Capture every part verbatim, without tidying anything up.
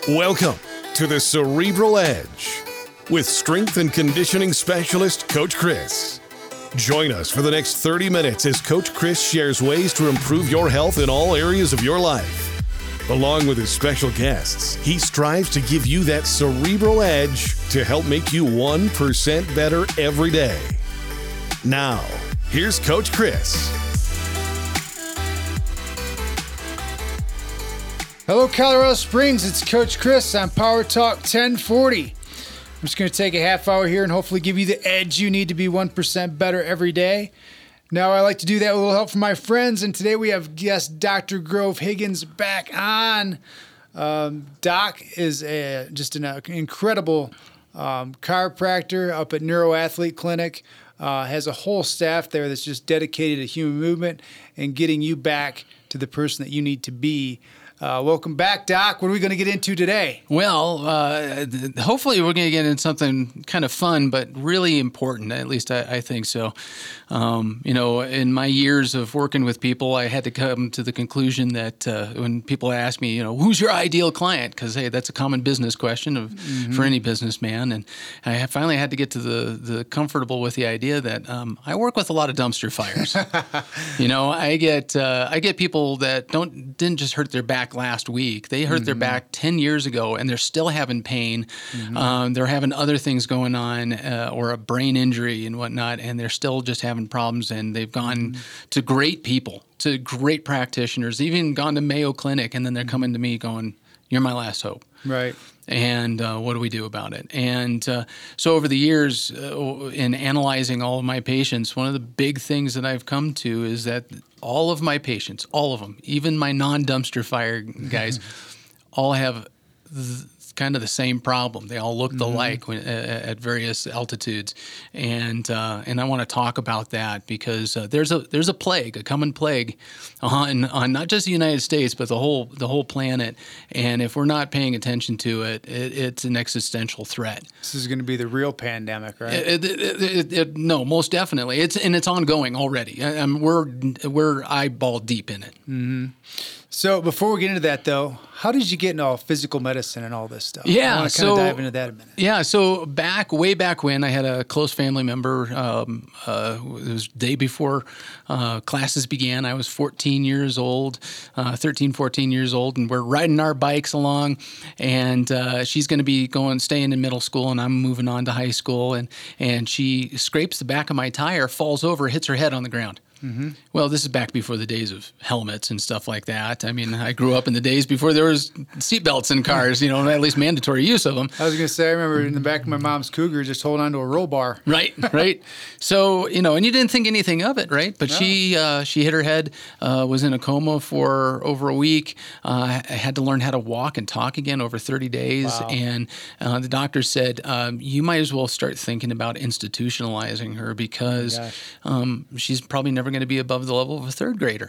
Welcome to the Cerebral Edge with strength and conditioning specialist Coach Chris. Join us for the next thirty minutes as Coach Chris shares ways to improve your health in all areas of your life. Along with his special guests, he strives to give you that cerebral edge to help make you one percent better every day. Now, here's Coach Chris. Hello, Colorado Springs. It's Coach Chris on Power Talk ten forty. I'm just going to take a half hour here and hopefully give you the edge you need to be one percent better every day. Now, I like to do that with a little help from my friends, and today we have guest Doctor Grove Higgins back on. Um, Doc is a, just an uh, incredible um, chiropractor up at Neuroathlete Clinic. Uh, has a whole staff there that's just dedicated to human movement and getting you back to the person that you need to be. Uh, welcome back, Doc. What are we going to get into today? Well, uh, th- hopefully we're going to get into something kind of fun, but really important. At least I, I think so. Um, you know, in my years of working with people, I had to come to the conclusion that uh, when people ask me, you know, who's your ideal client? Because, hey, that's a common business question of, mm-hmm. for any businessman. And I finally had to get to the, the comfortable with the idea that um, I work with a lot of dumpster fires. you know, I get uh, I get people that don't didn't just hurt their back last week. They hurt mm-hmm. their back ten years ago, and they're still having pain. Mm-hmm. Um, they're having other things going on, uh, or a brain injury and whatnot, and they're still just having problems. And they've gone mm-hmm. to great people, to great practitioners, even gone to Mayo Clinic, and then they're coming to me going, "You're my last hope." Right. And uh, what do we do about it? And uh, so over the years, uh, in analyzing all of my patients, one of the big things that I've come to is that all of my patients, all of them, even my non-dumpster fire guys, all have th- kind of the same problem. They all look mm-hmm. alike when, uh, at various altitudes, and uh, and I want to talk about that because uh, there's a there's a plague, a common plague, on on not just the United States but the whole the whole planet. And if we're not paying attention to it, it it's an existential threat. This is going to be the real pandemic, right? It, it, it, it, it, no, most definitely. It's and it's ongoing already. I, I'm, we're we're eyeball deep in it. Mm-hmm. So before we get into that, though, how did you get into all physical medicine and all this stuff? Yeah, I want to so kind of dive into that a minute. Yeah, so back way back when, I had a close family member. Um, uh, it was the day before uh, classes began. I was fourteen years old, uh, thirteen, fourteen years old, and we're riding our bikes along. And uh, she's going to be going, staying in middle school, and I'm moving on to high school. And and she scrapes the back of my tire, falls over, hits her head on the ground. Mm-hmm. Well, this is back before the days of helmets and stuff like that. I mean, I grew up in the days before there was seatbelts in cars, you know, at least mandatory use of them. I was going to say, I remember in the back of my mom's Cougar just holding on to a roll bar. Right, right. So, you know, and you didn't think anything of it, right? But no. she uh, she hit her head, uh, was in a coma for over a week. Uh, I had to learn how to walk and talk again over thirty days. Wow. And uh, the doctor said, um, you might as well start thinking about institutionalizing her because oh um, she's probably never going to be above the level of a third grader.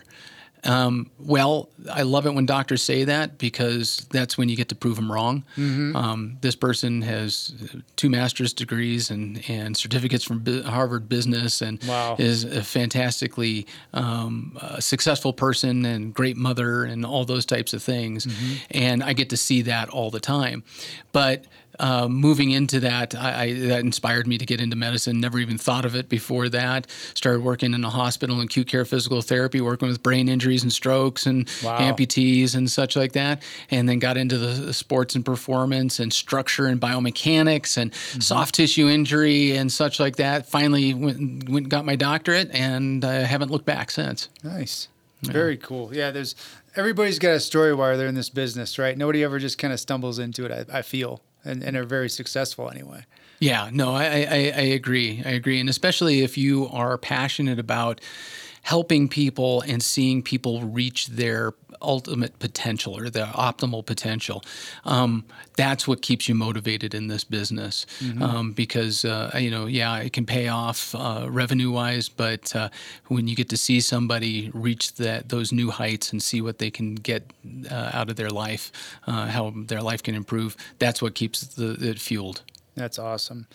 Um, well, I love it when doctors say that because that's when you get to prove them wrong. Mm-hmm. Um, this person has two master's degrees and, and certificates from B- Harvard Business and wow. is a fantastically um, uh, successful person and great mother and all those types of things. Mm-hmm. And I get to see that all the time. But Uh, moving into that, I, I, that inspired me to get into medicine. Never even thought of it before that. Started working in a hospital in acute care physical therapy, working with brain injuries and strokes and wow. amputees and such like that. And then got into the sports and performance and structure and biomechanics and mm-hmm. soft tissue injury and such like that. Finally went, went and got my doctorate, and I haven't looked back since. Nice. Yeah. Very cool. Yeah, there's everybody's got a story while they're in this business, right? Nobody ever just kind of stumbles into it, I, I feel. And, and are very successful anyway. Yeah, no, I, I, I agree. I agree. And especially if you are passionate about helping people and seeing people reach their ultimate potential or their optimal potential, um, that's what keeps you motivated in this business. Mm-hmm. Um, because, uh, you know, yeah, it can pay off uh, revenue-wise, but uh, when you get to see somebody reach that those new heights and see what they can get uh, out of their life, uh, how their life can improve, that's what keeps the, it fueled. That's awesome.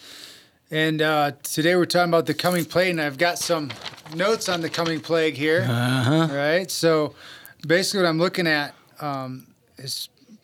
And uh, today we're talking about the coming plague, and I've got some notes on the coming plague here. Uh-huh. Right? So basically what I'm looking at um, is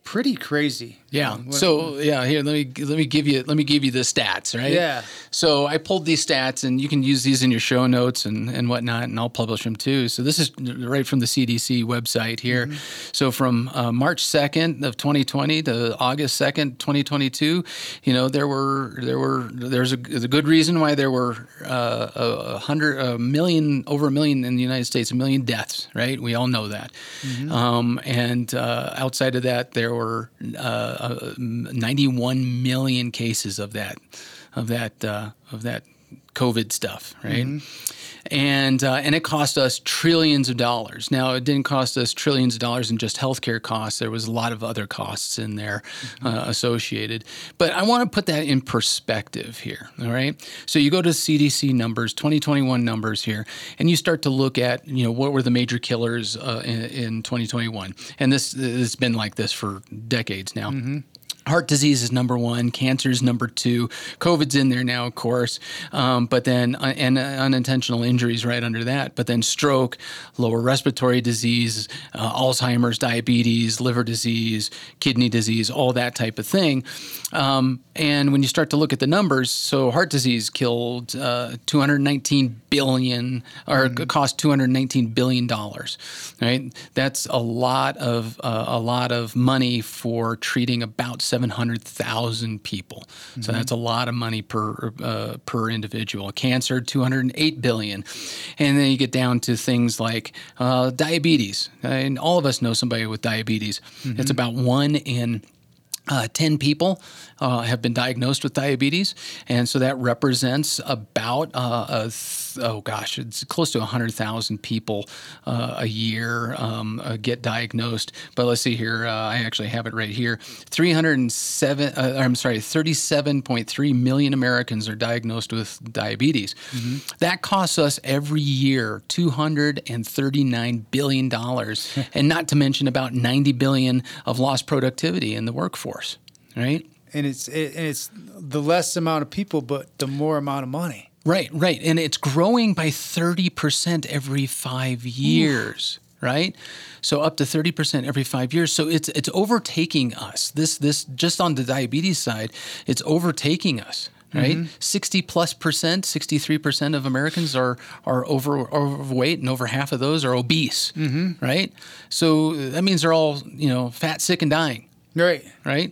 pretty crazy. Yeah. Um, So yeah, here let me let me give you let me give you the stats, right? Yeah. So I pulled these stats, and you can use these in your show notes and, and whatnot, and I'll publish them too. So this is right from the C D C website here. Mm-hmm. So from uh, March second of twenty twenty to August second, twenty twenty-two, you know there were there were there's a, there's a good reason why there were uh, a hundred a million over a million in the United States, a million deaths, right? We all know that. Mm-hmm. Um, and uh, outside of that, there were uh, Uh, ninety-one million cases of that, of that, uh, of that COVID stuff, right? Mm-hmm. And uh, and it cost us trillions of dollars. Now, it didn't cost us trillions of dollars in just healthcare costs. There was a lot of other costs in there mm-hmm. uh, associated. But I want to put that in perspective here, all right? So you go to C D C numbers, twenty twenty-one numbers here, and you start to look at, you know, what were the major killers uh, in, in twenty twenty-one. And this has been like this for decades now. Mm-hmm. Heart disease is number one. Cancer is number two. COVID's in there now, of course. Um, but then, uh, and uh, unintentional injuries right under that. But then stroke, lower respiratory disease, uh, Alzheimer's, diabetes, liver disease, kidney disease, all that type of thing. Um, and when you start to look at the numbers, so heart disease killed uh, two hundred nineteen billion dollars, or mm-hmm. cost two hundred nineteen billion dollars, right? That's a lot of uh, a lot of money for treating about seven hundred thousand people. Mm-hmm. So that's a lot of money per uh, per individual. Cancer, two hundred eight billion dollars. And then you get down to things like uh, diabetes. And all of us know somebody with diabetes. Mm-hmm. It's about one in Uh, ten people uh, have been diagnosed with diabetes, and so that represents about, uh, a th- oh gosh, it's close to one hundred thousand people uh, a year um, uh, get diagnosed. But let's see here, uh, I actually have it right here. three hundred seven, uh, I'm sorry, thirty-seven point three million Americans are diagnosed with diabetes. Mm-hmm. That costs us every year two hundred thirty-nine billion dollars, and not to mention about ninety billion dollars of lost productivity in the workforce. Right, and it's it, and it's the less amount of people, but the more amount of money. Right, right, and it's growing by thirty percent every five years. Ooh. Right, so up to thirty percent every five years. So it's it's overtaking us. This this just on the diabetes side, it's overtaking us. Right, mm-hmm. sixty plus percent, sixty-three percent of Americans are are over overweight, and over half of those are obese. Mm-hmm. Right, so that means they're all, you know, fat, sick, and dying. Right, right.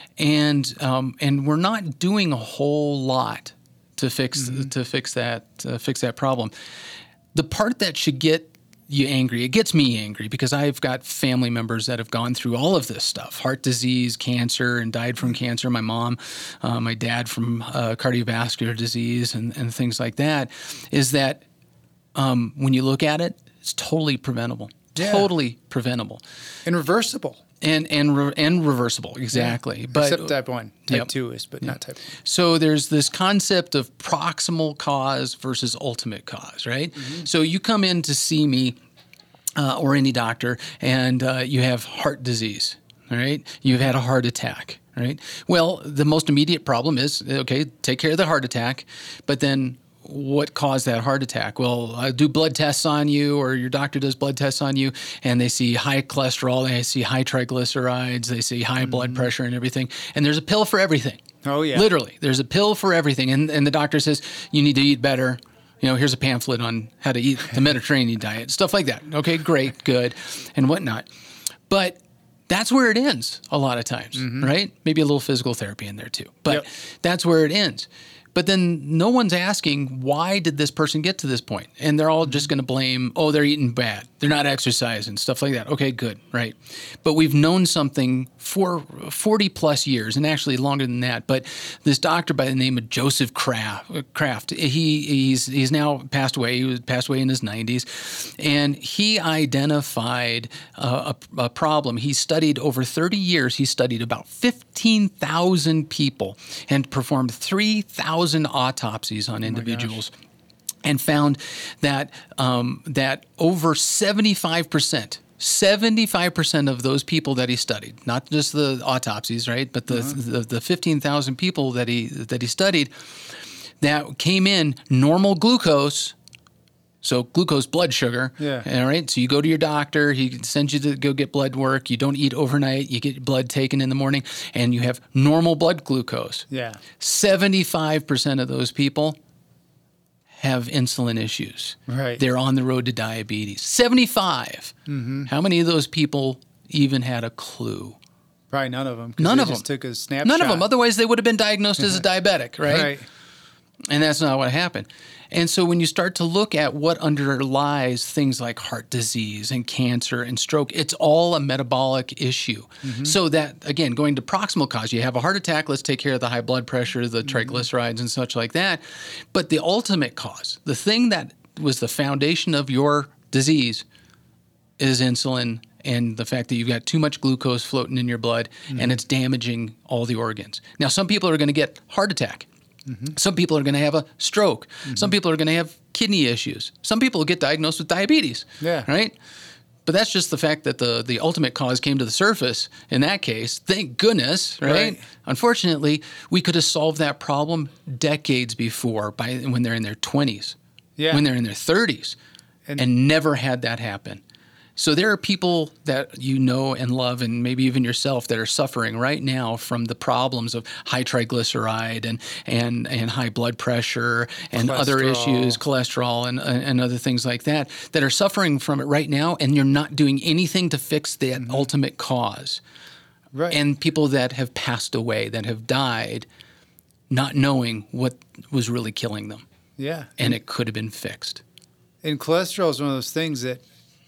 And um, and we're not doing a whole lot to fix mm-hmm. to fix that uh, fix that problem. The part that should get you angry, it gets me angry, because I've got family members that have gone through all of this stuff: heart disease, cancer, and died from cancer. My mom, uh, my dad from uh, cardiovascular disease, and, and things like that. Is that um, when you look at it, it's totally preventable. Yeah. Totally preventable and reversible. And and re- and reversible, exactly. Yeah. But except type one, type yep. two is, but yep. not type one. So there's this concept of proximal cause versus ultimate cause, right? Mm-hmm. So you come in to see me uh, or any doctor, and uh, you have heart disease, all right? You've had a heart attack, right? Well, the most immediate problem is, okay, take care of the heart attack, but then what caused that heart attack? Well, I do blood tests on you, or your doctor does blood tests on you, and they see high cholesterol, they see high triglycerides, they see high mm-hmm. blood pressure and everything. And there's a pill for everything. Oh, yeah. Literally, there's a pill for everything. And, and the doctor says, you need to eat better. You know, here's a pamphlet on how to eat the Mediterranean diet, stuff like that. Okay, great, good, and whatnot. But that's where it ends a lot of times, mm-hmm. right? Maybe a little physical therapy in there too. But yep. that's where it ends. But then no one's asking, why did this person get to this point? And they're all just going to blame, oh, they're eating bad. They're not exercising, stuff like that. Okay, good, right. But we've known something for forty plus years, and actually longer than that. But this doctor by the name of Joseph Kraft, Kraft he he's he's now passed away. He was passed away in his nineties. And he identified uh, a, a problem. He studied over thirty years. He studied about fifteen thousand people and performed three thousand autopsies on individuals, oh and found that um, that over seventy-five percent, seventy-five percent of those people that he studied, not just the autopsies, right, but the uh-huh. the, the fifteen thousand people that he that he studied, that came in normal glucose, So glucose, blood sugar. Yeah. All right. So you go to your doctor. He sends you to go get blood work. You don't eat overnight. You get blood taken in the morning, and you have normal blood glucose. Yeah. seventy-five percent of those people have insulin issues. Right. They're on the road to diabetes. seventy-five. Mm-hmm. How many of those people even had a clue? Probably none of them. None they of just them. took a snapshot. None of them. Otherwise, they would have been diagnosed as a diabetic, right? Right. And that's not what happened. And so when you start to look at what underlies things like heart disease and cancer and stroke, it's all a metabolic issue. Mm-hmm. So that, again, going to proximal cause, you have a heart attack, let's take care of the high blood pressure, the triglycerides and such like that. But the ultimate cause, the thing that was the foundation of your disease is insulin and the fact that you've got too much glucose floating in your blood mm-hmm. and it's damaging all the organs. Now, some people are going to get heart attack. Mm-hmm. Some people are going to have a stroke. Mm-hmm. Some people are going to have kidney issues. Some people will get diagnosed with diabetes. Yeah. Right? But that's just the fact that the, the ultimate cause came to the surface in that case. Thank goodness, right? right? Unfortunately, we could have solved that problem decades before by when they're in their twenties, yeah. when they're in their thirties, and, and never had that happen. So there are people that you know and love, and maybe even yourself, that are suffering right now from the problems of high triglyceride and and, and high blood pressure and other issues, cholesterol and and other things like that, that are suffering from it right now, and you're not doing anything to fix that mm-hmm. ultimate cause. Right. And people that have passed away, that have died, not knowing what was really killing them. Yeah. And it could have been fixed. And cholesterol is one of those things that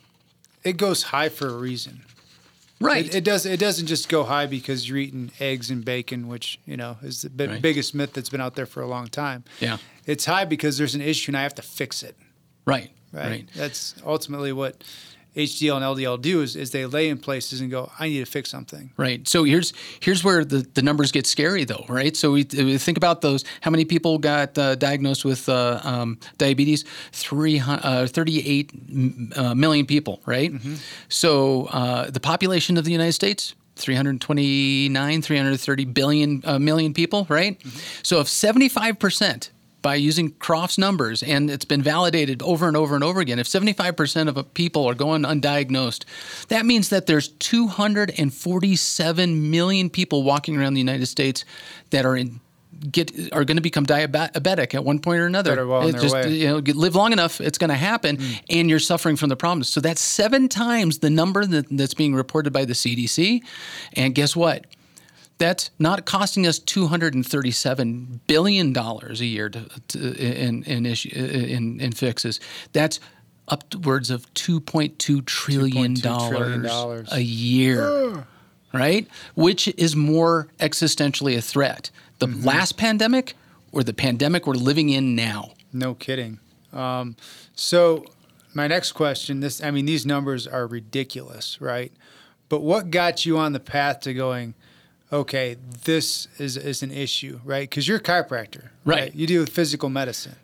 it goes high for a reason. Right. It, it does. It doesn't just go high because you're eating eggs and bacon, which, you know, is the b- right. biggest myth that's been out there for a long time. Yeah. It's high because there's an issue and I have to fix it. Right. Right. right. That's ultimately what H D L and L D L do is, is they lay in places and go, I need to fix something. Right. So here's here's where the, the numbers get scary, though, right? So we, we think about those. How many people got uh, diagnosed with uh, um, diabetes? Three, uh, thirty-eight uh, million people, right? Mm-hmm. So uh, the population of the United States, three hundred twenty-nine, three hundred thirty billion uh, million people, right? Mm-hmm. So if seventy-five percent by using Crofts numbers, and it's been validated over and over and over again, if seventy-five percent of people are going undiagnosed, that means that there's two hundred forty-seven million people walking around the United States that are in get are going to become diabetic at one point or another. That are well on it their just, way. You know, live long enough, it's going to happen, mm. and you're suffering from the problems. So that's seven times the number that, that's being reported by the C D C. And guess what? That's not costing us two hundred thirty-seven billion dollars a year to, to, in in, issue, in in fixes. That's upwards of two point two trillion dollars a year, Ugh. right? Which is more existentially a threat, the mm-hmm. last pandemic or the pandemic we're living in now? No kidding. Um, so my next question, this I mean, these numbers are ridiculous, right? But what got you on the path to going, okay, this is, is an issue, right? Because you're a chiropractor, right? right? You deal with physical medicine.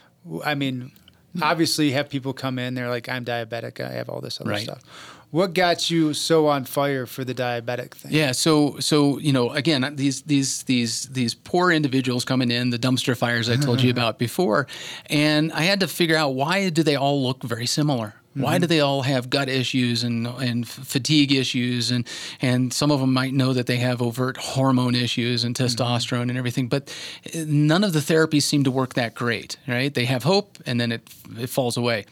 I mean, obviously you have people come in, they're like, I'm diabetic, I have all this other right. stuff. What got you so on fire for the diabetic thing? Yeah, so so you know, again, these these these these poor individuals coming in, the dumpster fires I told you about before, and I had to figure out, why do they all look very similar? Why mm-hmm. do they all have gut issues and and fatigue issues, and and some of them might know that they have overt hormone issues and testosterone mm-hmm. and everything, but none of the therapies seem to work that great, right? They have hope, and then it it falls away.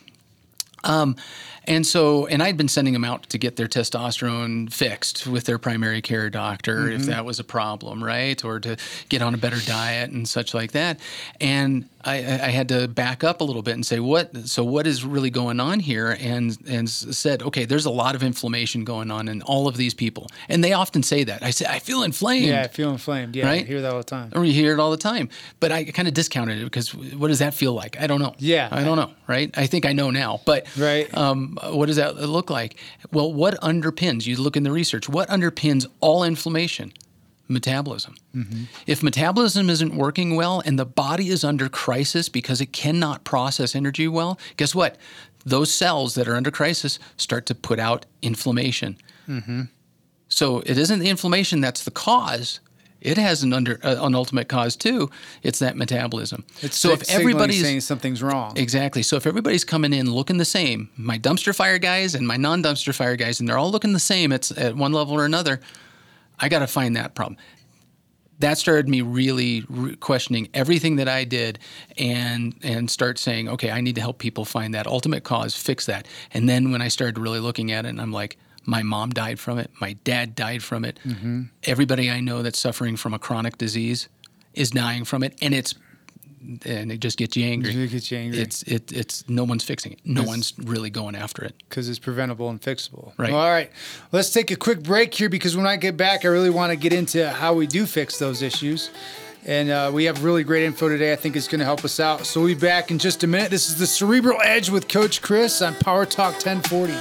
Um, and so, and I'd been sending them out to get their testosterone fixed with their primary care doctor mm-hmm. if that was a problem, right? Or to get on a better diet and such like that. And I, I had to back up a little bit and say, what, so what is really going on here? And, and said, okay, there's a lot of inflammation going on in all of these people. And they often say that. I say, I feel inflamed. Yeah, I feel inflamed. Yeah, right? I hear that all the time. Or you hear it all the time. But I kind of discounted it because what does that feel like? I don't know. Yeah. I don't know, right? I think I know now. But right. um, what does that look like? Well, what underpins, you look in the research, what underpins all inflammation? Metabolism. Mm-hmm. If metabolism isn't working well and the body is under crisis because it cannot process energy well, guess what? Those cells that are under crisis start to put out inflammation. Mm-hmm. So it isn't the inflammation that's the cause. it has an under uh, an ultimate cause too. It's that metabolism. It's so if everybody's saying something's wrong, exactly. So if everybody's coming in looking the same, my dumpster fire guys and my non-dumpster fire guys, and they're all looking the same at, at one level or another, I got to find that problem. That started me really re- questioning everything that I did, and and start saying, okay, I need to help people find that ultimate cause, fix that. And then when I started really looking at it, and I'm like, my mom died from it. My dad died from it. Mm-hmm. Everybody I know that's suffering from a chronic disease is dying from it, and it's and it just gets you angry. It gets you angry. It's it it's no one's fixing it. No it's, one's really going after it because it's preventable and fixable. Right. Well, all right, let's take a quick break here because when I get back, I really want to get into how we do fix those issues. And uh, we have really great info today. I think it's going to help us out. So we'll be back in just a minute. This is the Cerebral Edge with Coach Chris on Power Talk ten forty.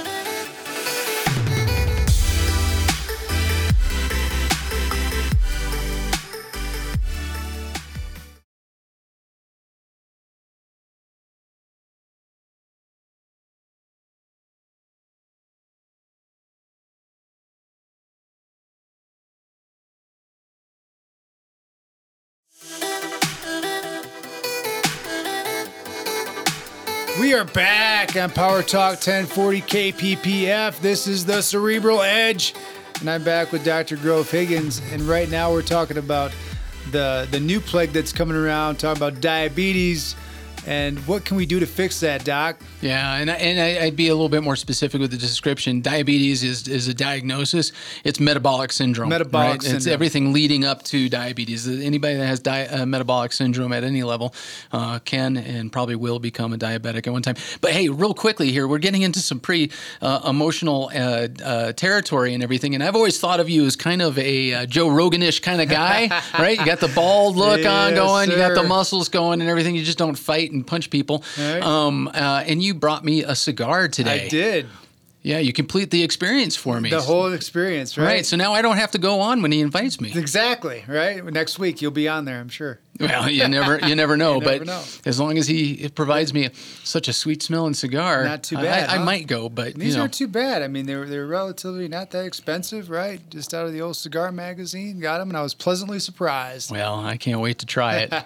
We are back on Power Talk ten forty K P P F. This is the Cerebral Edge, and I'm back with Doctor Grove Higgins. And right now we're talking about the the new plague that's coming around, talking about diabetes, and what can we do to fix that, Doc? Yeah, and, I, and I'd be a little bit more specific with the description. Diabetes is, is a diagnosis. It's metabolic syndrome. Metabolic right? syndrome. It's everything leading up to diabetes. Anybody that has di- uh, metabolic syndrome at any level uh, can and probably will become a diabetic at one time. But hey, real quickly here, we're getting into some pretty uh, emotional uh, uh, territory and everything. And I've always thought of you as kind of a uh, Joe Rogan-ish kind of guy, right? You got the bald look yes, on going, sir. You got the muscles going and everything. You just don't fight and punch people. Right. Um, uh, and you brought me a cigar today. I did. Yeah, you complete the experience for me. The whole experience, right? Right, so now I don't have to go on when he invites me. Exactly, right? Next week you'll be on there, I'm sure. Well, you never you never know, You never but know. as long as he provides me such a sweet smelling cigar, Not too bad, I, I huh? might go, but These you know. aren't too bad. I mean, they're they're relatively not that expensive, right? Just out of the old cigar magazine, got them, and I was pleasantly surprised. Well, I can't wait to try it.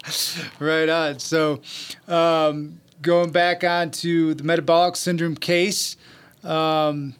Right on. So, um, going back on to the metabolic syndrome case. Um,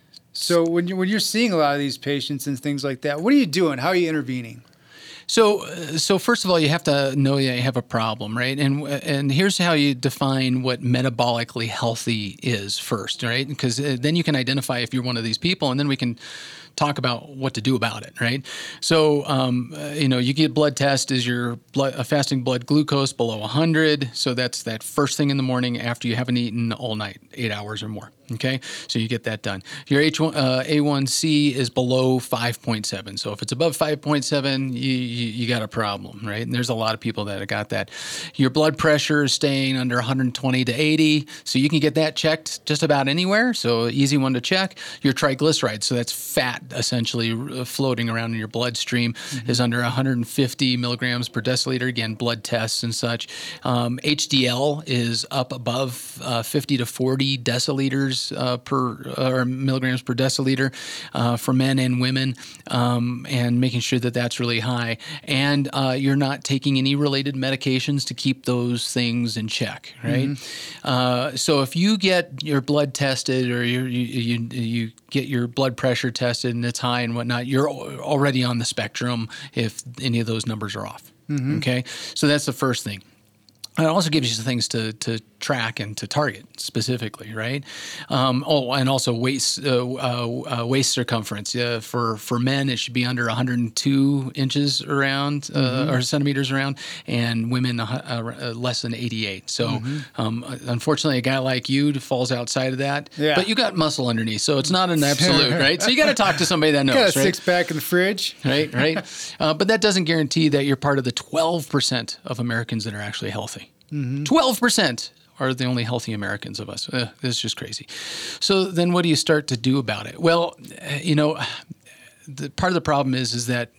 so when you when you're seeing a lot of these patients and things like that, what are you doing? How are you intervening? So, uh, so first of all, you have to know that you have a problem, right? And and here's how you define what metabolically healthy is first, right? Because uh, then you can identify if you're one of these people, and then we can talk about what to do about it, right? So, um, uh, you know, you get blood test. Is your blood, uh, fasting blood glucose below one hundred? So that's that first thing in the morning after you haven't eaten all night, eight hours or more. Okay, so you get that done. Your H one, uh, A one C is below five point seven. So if it's above five point seven, you, you you got a problem, right? And there's a lot of people that have got that. Your blood pressure is staying under one twenty to eighty, so you can get that checked just about anywhere. So easy one to check. Your triglycerides, so that's fat essentially floating around in your bloodstream, mm-hmm. is under one fifty milligrams per deciliter. Again, blood tests and such. Um, H D L is up above uh, fifty to forty deciliters. Uh, per or milligrams per deciliter uh, for men and women, um, and making sure that that's really high. And uh, you're not taking any related medications to keep those things in check, right? Mm-hmm. Uh, so if you get your blood tested or you you you get your blood pressure tested and it's high and whatnot, you're already on the spectrum if any of those numbers are off. Mm-hmm. Okay, so that's the first thing. It also gives you some things to, to track and to target specifically, right? Um, oh, and also waist uh, uh, uh, waist circumference. Uh, for for men, it should be under one hundred two inches around uh, mm-hmm. or centimeters around, and women uh, uh, less than eighty-eight. So, mm-hmm. um, unfortunately, a guy like you falls outside of that. Yeah. But you got muscle underneath, so it's not an absolute, right? So you got to talk to somebody that knows. Got a right? six pack in the fridge, right? Right. uh, but that doesn't guarantee that you're part of the twelve percent of Americans that are actually healthy. Mm-hmm. twelve percent are the only healthy Americans of us. Uh, it's just crazy. So then what do you start to do about it? Well, you know, the, part of the problem is is that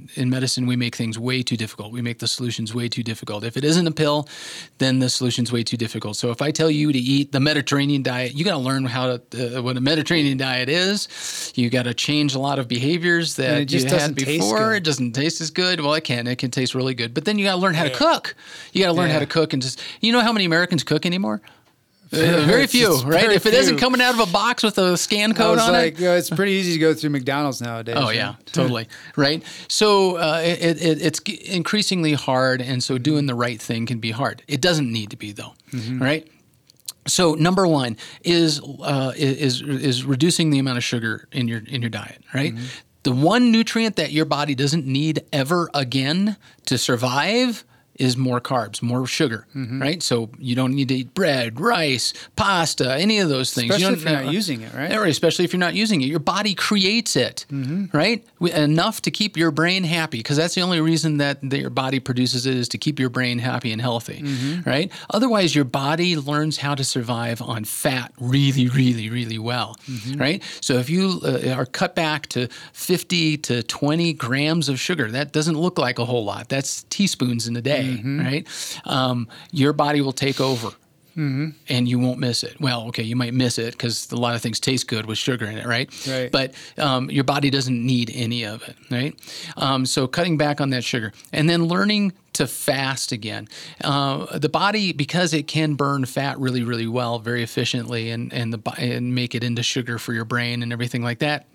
in medicine, we make things way too difficult. We make the solutions way too difficult. If it isn't a pill, then the solution's way too difficult. So if I tell you to eat the Mediterranean diet, you got to learn how to, uh, what a Mediterranean diet is. You got to change a lot of behaviors that it just you doesn't had taste before. good. It doesn't taste as good. Well, it can. It can taste really good. But then you got to learn how to Yeah. cook. You got to learn Yeah. how to cook and just, you know how many Americans cook anymore? Uh, very It's few, just right? very If it isn't few. coming out of a box with a scan I code was on like, it. uh, it's pretty easy to go through McDonald's nowadays. Oh right? yeah, totally right. So uh, it, it, it's increasingly hard, and so doing the right thing can be hard. It doesn't need to be though, Mm-hmm. right? So number one is uh, is is reducing the amount of sugar in your in your diet, right? Mm-hmm. The one nutrient that your body doesn't need ever again to survive is more carbs, more sugar, Mm-hmm. right? So you don't need to eat bread, rice, pasta, any of those things. Especially you if don't, you're not using it, right? Yeah, especially if you're not using it. Your body creates it, Mm-hmm. right? We- Enough to keep your brain happy, because that's the only reason that, that your body produces it, is to keep your brain happy and healthy, Mm-hmm. right? Otherwise, your body learns how to survive on fat really, really, really well, Mm-hmm. right? So if you uh, are cut back to fifty to twenty grams of sugar, that doesn't look like a whole lot. That's teaspoons in a day, Mm-hmm. right? Um, your body will take over. And you won't miss it. Well, okay, you might miss it because a lot of things taste good with sugar in it, right? Right. But um, your body doesn't need any of it, right? Um, so cutting back on that sugar, and then learning to fast again. Uh, the body, because it can burn fat really, really well, very efficiently, and and the bo- and make it into sugar for your brain and everything like that,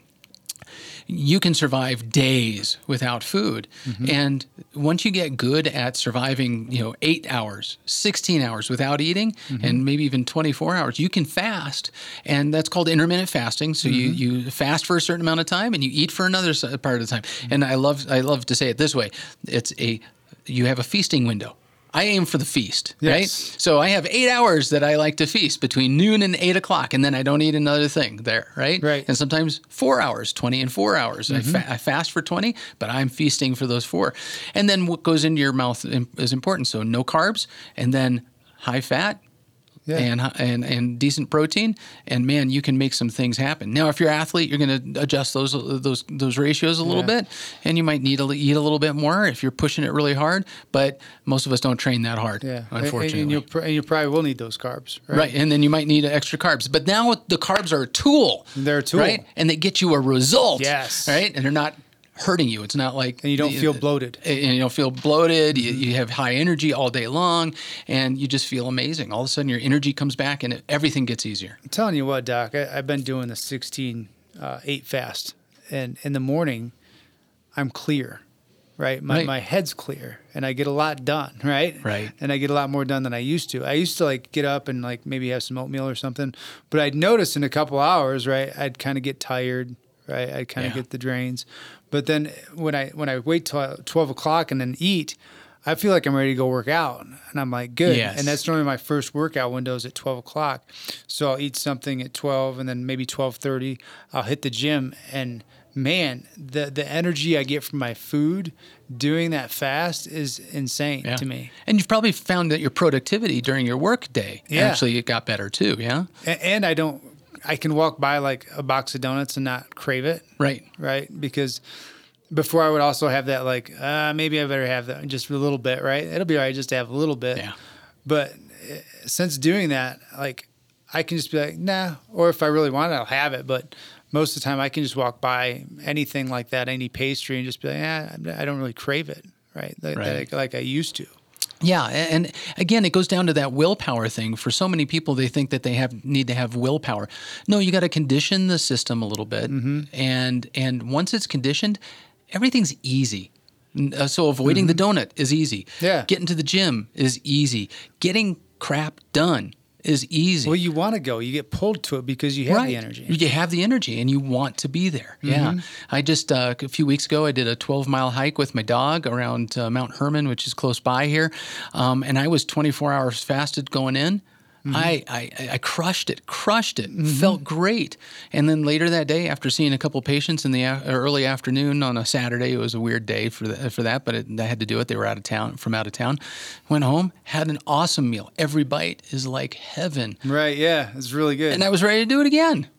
you can survive days without food. Mm-hmm. And once you get good at surviving, you know, eight hours, sixteen hours without eating, Mm-hmm. and maybe even twenty-four hours, you can fast. And that's called intermittent fasting. So you, you fast for a certain amount of time and you eat for another s- part of the time. And I love, I love to say it this way. It's a, you have a feasting window. I aim for the feast, Yes. right? So I have eight hours that I like to feast between noon and eight o'clock, and then I don't eat another thing there, right? Right. And sometimes four hours, twenty and four hours. I, fa- I fast for twenty, but I'm feasting for those four. And then what goes into your mouth im- is important. So no carbs, and then high fat. Yeah. And, hi- and and decent protein, and man, you can make some things happen. Now, if you're an athlete, you're going to adjust those those those ratios a little Yeah. bit, and you might need to eat a little bit more if you're pushing it really hard. But most of us don't train that hard, Yeah. And- unfortunately. And, you'll, pr- and you probably will need those carbs, right? Right, and then you might need extra carbs. But now the carbs are a tool. They're a tool. Right? And they get you a result. Yes. Right? And they're not hurting you. It's not like... And you don't feel bloated. And you don't feel bloated. You, you have high energy all day long, and you just feel amazing. All of a sudden, your energy comes back, and it, everything gets easier. I'm telling you what, Doc, I, I've been doing the sixteen eight fast. And in the morning, I'm clear, right? My, Right. my head's clear, and I get a lot done, right? Right. And I get a lot more done than I used to. I used to, like, get up and, like, maybe have some oatmeal or something. But I'd notice in a couple hours, right, I'd kind of get tired, right? I'd kind of Yeah. get the drains. But then when I when I wait till twelve o'clock and then eat, I feel like I'm ready to go work out. And I'm like, good. Yes. And that's normally my first workout window is at twelve o'clock. So I'll eat something at twelve, and then maybe twelve thirty, I'll hit the gym. And man, the, the energy I get from my food doing that fast is insane Yeah. to me. And you've probably found that your productivity during your work day Yeah. actually it got better too, yeah? And, and I don't, I can walk by like a box of donuts and not crave it. Right. Right. Because before I would also have that, like, uh, maybe I better have that just a little bit, right? It'll be all right just to have a little bit. Yeah. But uh, since doing that, like, I can just be like, nah. Or if I really want it, I'll have it. But most of the time, I can just walk by anything like that, any pastry, and just be like, yeah, I don't really crave it, right? Like, Right. like, like I used to. Yeah, and again, it goes down to that willpower thing. For so many people, they think that they have need to have willpower. No, you got to condition the system a little bit, Mm-hmm. and and once it's conditioned, everything's easy. N- uh, So avoiding the donut is easy. Mm-hmm. Yeah. Getting to the gym is easy. Getting crap done is easy. Well, you want to go. You get pulled to it because you have right. the energy. You have the energy and you want to be there. Yeah. I just, uh, a few weeks ago, I did a twelve mile hike with my dog around uh, Mount Herman, which is close by here. Um, and I was twenty-four hours fasted going in. I, I I crushed it, crushed it, felt great. And then later that day, after seeing a couple patients in the a- early afternoon on a Saturday, it was a weird day for the, for that, but it, I had to do it. They were out of town, from out of town. Went home, had an awesome meal. Every bite is like heaven. Right. Yeah. It's really good. And I was ready to do it again.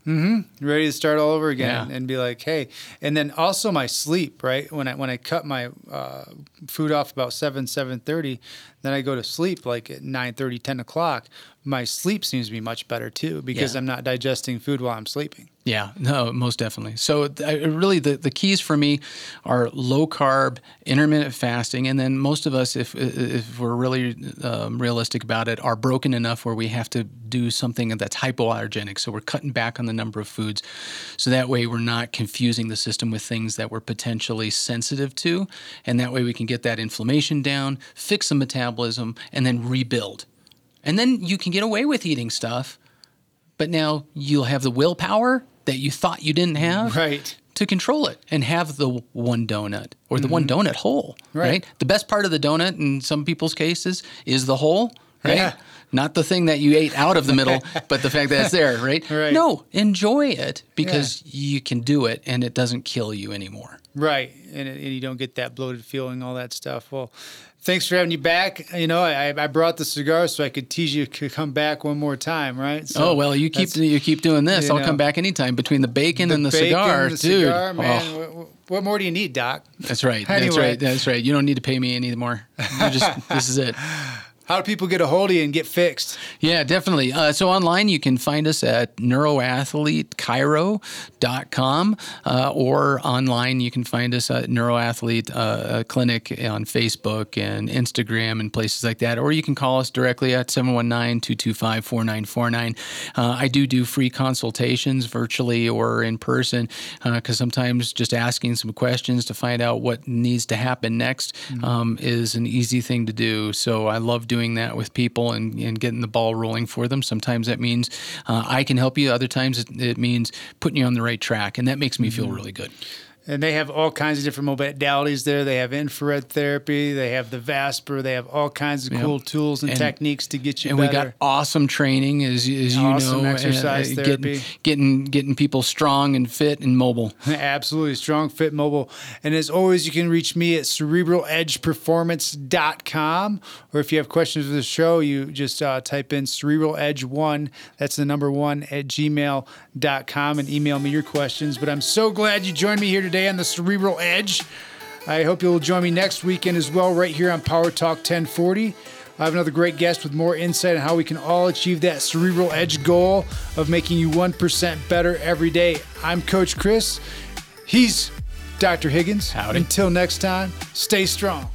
Mm-hmm. Ready to start all over again Yeah. and be like, hey. And then also my sleep, right? When I when I cut my uh, food off about seven, seven thirty, then I go to sleep like at nine thirty, ten o'clock. My sleep seems to be much better too because Yeah. I'm not digesting food while I'm sleeping. Yeah, no, most definitely. So th- really the, the keys for me are low carb, intermittent fasting, and then most of us, if if we're really um, realistic about it, are broken enough where we have to do something that's hypoallergenic. So we're cutting back on the number of foods. So that way we're not confusing the system with things that we're potentially sensitive to. And that way we can get that inflammation down, fix the metabolism, and then rebuild. And then you can get away with eating stuff, but now you'll have the willpower that you thought you didn't have Right. to control it and have the one donut or the mm-hmm. one donut whole, right. right? The best part of the donut in some people's cases is the whole, right? Yeah. Not the thing that you ate out of the middle, but the fact that it's there, right? Right. No, enjoy it because yeah. you can do it and it doesn't kill you anymore. Right. And, and you don't get that bloated feeling, all that stuff. Well, thanks for having you back. You know, I, I brought the cigar so I could tease you to come back one more time, right? So oh, well, you keep you keep doing this. I'll know, come back anytime between the bacon the and the bacon, cigar, the dude. Cigar, man. Oh. What, what more do you need, Doc? That's right. Anyway. That's right. That's right. You don't need to pay me anymore. You just this is it. How do people get a hold of you and get fixed? Yeah, definitely. Uh, so online, you can find us at neuroathlete chiro dot com uh, or online, you can find us at Neuroathlete uh, Clinic on Facebook and Instagram and places like that. Or you can call us directly at seven one nine, two two five, four nine four nine. Uh, I do do free consultations virtually or in person because uh, sometimes just asking some questions to find out what needs to happen next mm-hmm. um, is an easy thing to do. So I love doing that with people and, and getting the ball rolling for them. Sometimes that means uh, I can help you. Other times it, it means putting you on the right track. And that makes me feel really good. And they have all kinds of different modalities there. They have infrared therapy. They have the Vasper. They have all kinds of yep. cool tools and, and techniques to get you and better. And we got awesome training, as, as you awesome know. exercise uh, therapy. Getting, getting, getting people strong and fit and mobile. Absolutely. Strong, fit, mobile. And as always, you can reach me at cerebral edge performance dot com. Or if you have questions for the show, you just uh, type in cerebral edge one. That's the number one at gmail dot com and email me your questions. But I'm so glad you joined me here today on the Cerebral Edge. I hope you'll join me next weekend as well, right here on Power Talk ten forty. I have another great guest with more insight on how we can all achieve that Cerebral Edge goal of making you one percent better every day. I'm Coach Chris. He's Doctor Higgins. Howdy. Until next time, stay strong.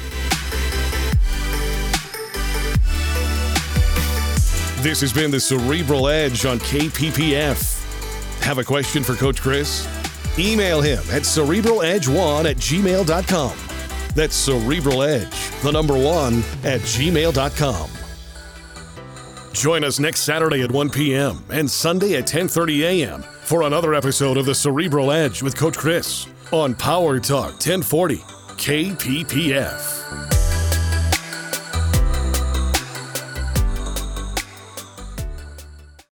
This has been the Cerebral Edge on K P P F. Have a question for Coach Chris? Email him at cerebral edge one at gmail dot com. That's Cerebral Edge, the number one, at gmail dot com. Join us next Saturday at one p.m. and Sunday at ten thirty a.m. for another episode of the Cerebral Edge with Coach Chris on Power Talk ten forty K P P F.